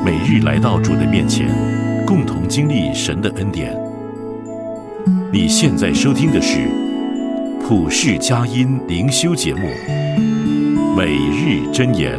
每日来到主的面前，共同经历神的恩典。你现在收听的是普世佳音灵修节目《每日箴言》。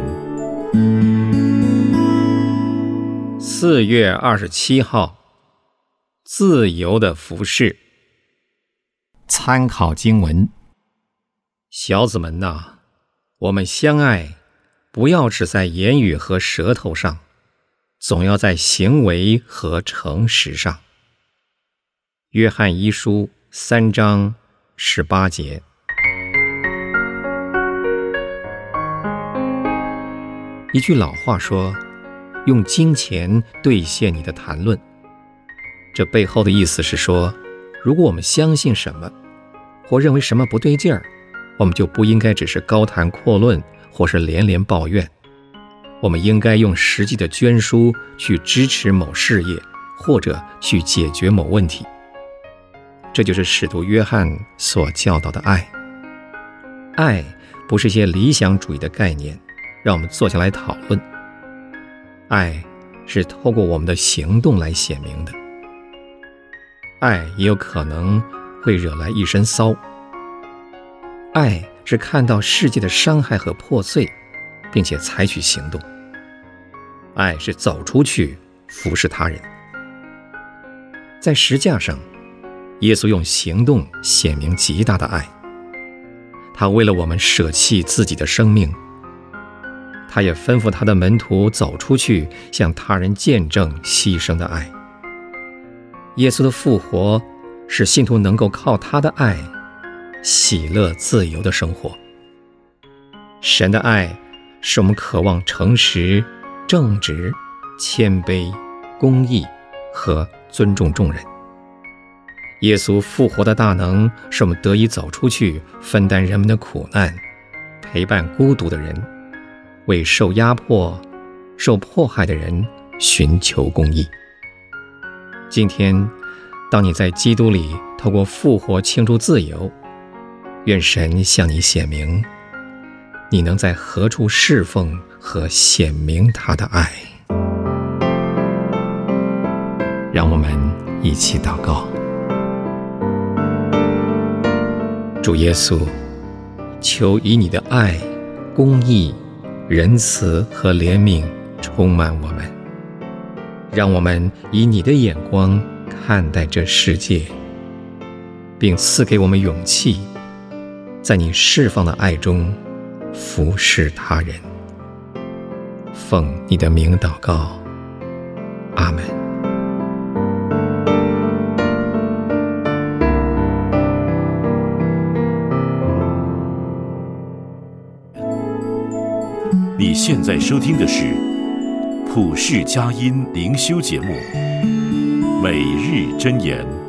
4月27号，自由的服事。参考经文：小子们哪，我们相爱，不要只在言语和舌头上，总要在行为和诚实上。约翰一书3章18节。一句老话说，用金钱兑现你的谈论。这背后的意思是说，如果我们相信什么，或认为什么不对劲儿，我们就不应该只是高谈阔论，或是连连抱怨。我们应该用实际的捐书去支持某事业，或者去解决某问题。这就是使徒约翰所教导的爱。爱不是一些理想主义的概念，让我们坐下来讨论。爱是透过我们的行动来显明的。爱也有可能会惹来一身骚。爱是看到世界的伤害和破碎，并且采取行动。爱是走出去服侍他人。在十架上，耶稣用行动显明极大的爱。他为了我们舍弃自己的生命，他也吩咐他的门徒走出去，向他人见证牺牲的爱。耶稣的复活使信徒能够靠他的爱喜乐自由的生活。神的爱使我们渴望诚实、正直、谦卑、公义和尊重众人。耶稣复活的大能使我们得以走出去，分担人们的苦难，陪伴孤独的人，为受压迫、受迫害的人寻求公义。今天，当你在基督里透过复活庆祝自由，愿神向你显明，你能在何处侍奉和显明他的爱。让我们一起祷告。主耶稣，求以你的爱、公义、仁慈和怜悯充满我们，让我们以你的眼光看待这世界，并赐给我们勇气，在你释放的爱中服侍他人。奉你的名祷告，阿们。 你现在收听的是普世佳音灵修节目《每日箴言》。